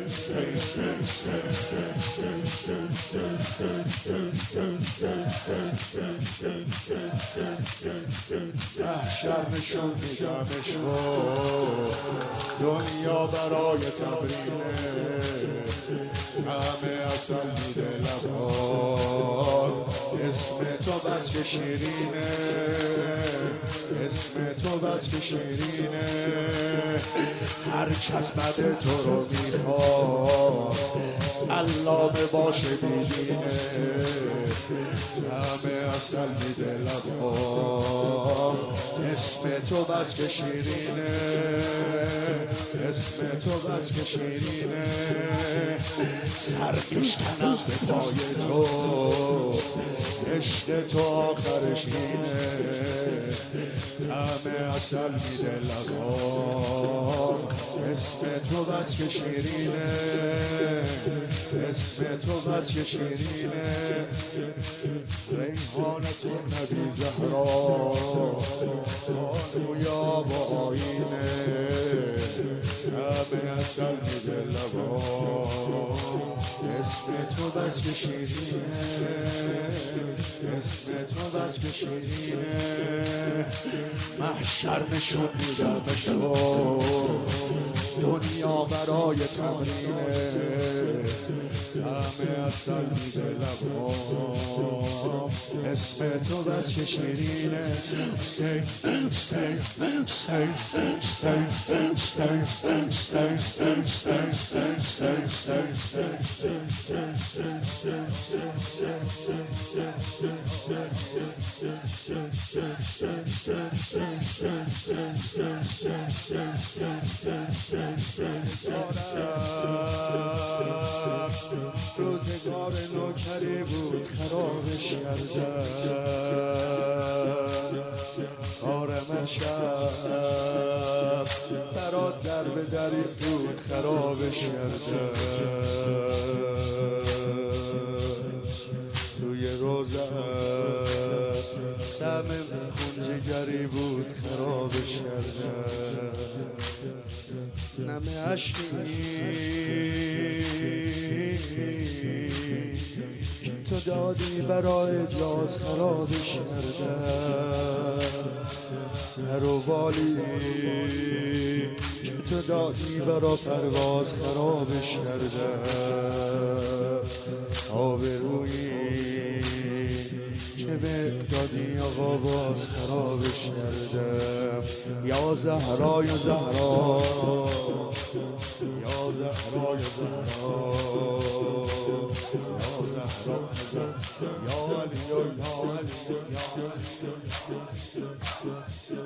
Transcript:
محشر نشون میدمش دنیا برای تمرینه همه اصل میده لبان اسم تو بس که شیرینه اسم تو بس که شیرینه هر کس بده تو رو میخواد علامه باشه بیدینه همه اصل میده لبان اسم تو بس که شیرینه اسم تو بس که شیرینه سر میشکنم به پای تو عشق تو آخرش اینه همه اصل میده لبان اسم تو بس که شیرینه اسم تو بس که شیرینه ریحانتون نبی زهرا بانویا با آینه همه اصل میده لبان اسم تو بس که شیرینه اسم تو بس که شیرینه محشر نشون میدمش دنیا برای تمرینه همه اصل میده لبان اسم تو بس که شیرینه روزگار نوکری بود خرابش کردن کارم شب برات در به دری بود خرابش کردن توی روزم سم خونجگری بود خرابش کردن نم عشقی که تو دادی برای اجلاس خرابش کردن پر و بالی که تو دادی برای پرواز خرابش کردن آبرویی که به دادی آقا باز خرابش کردم یا زهرا یا زهرا یا زهرا یا زهرا یا زهرا یا علی یا علی یا علی